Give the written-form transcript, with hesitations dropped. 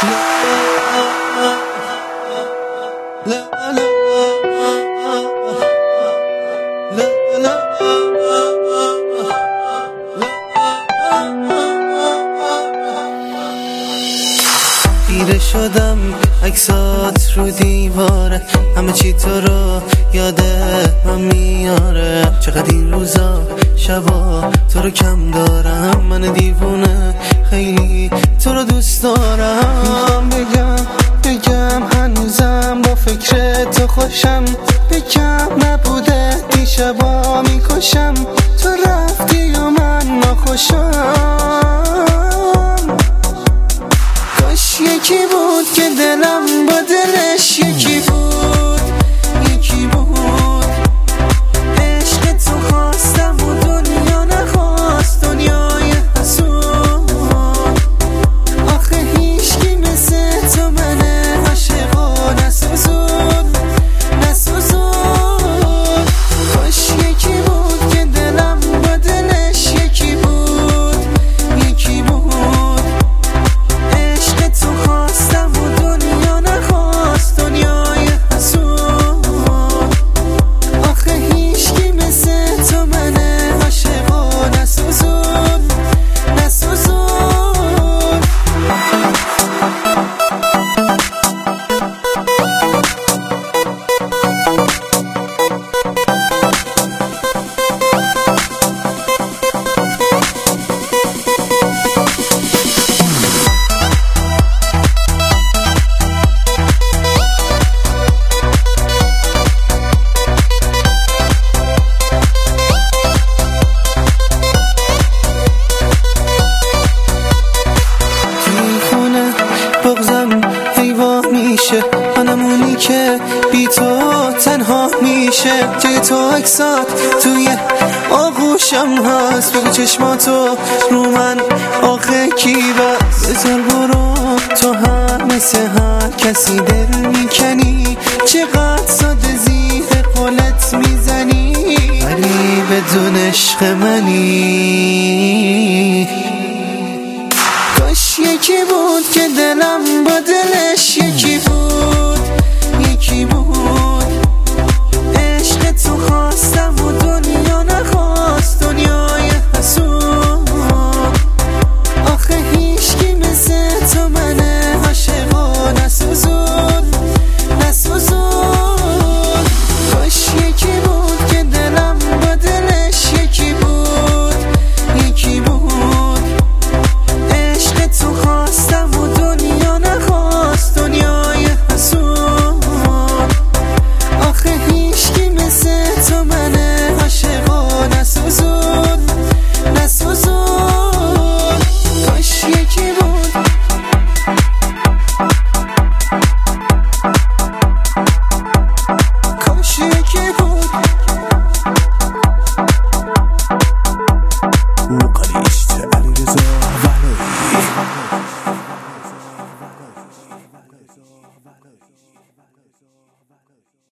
خیره شدم عکسات رو دیواره، همه چی تو رو یادم میاره. چقدر این روزا شبا تو رو کم دارم، من دیوونه خیلی تو رو دوست دارم. بگم هنوزم با فکر تو خوشم، بگم نبوده دیشبا میکشم، تو رفتی و من ناخوشم. کاش یکی بود که دلم با دلش یکی بود، یکی بود. عشق تو خواستم و دنیا نخواست، دنیای حسود. آخه هیچکی مثل تو من عاشق و نسوزون. کاش یکی بود که دلم با دلش یکی بود، یکی بود. عشق تو خواستم و دنیا نخواست، دنیای حسود. آخه هیچکی مثل تو من عاشق و نسوزون. بغزم حیوا میشه، منمونی که بی تو تنها میشه. جای تو عکسات توی آغوشم هست، بگو چشماتو رو من آخه کی بس. بذار برو تو هم مثل هر کسی دل میکنی، چقدر ساده زیر قولت میزنی، ولی بدون عشق منی. کاش یکی بود که دلم با دلش یکی بود، یکی بود. عشق تو خواستم و دنیا نخواست، دنیای حسود. آخه هیچکی مثل تو من عاشق و نسوزون. کاش یکی بود که دلم با دلش یکی بود، یکی بود. تو خواستم و دنیا نخواست، دنیای حسود. آخه هیچکی مثل تو من عاشق و نسوزون. کاش یکی بود. کاش یکی بود.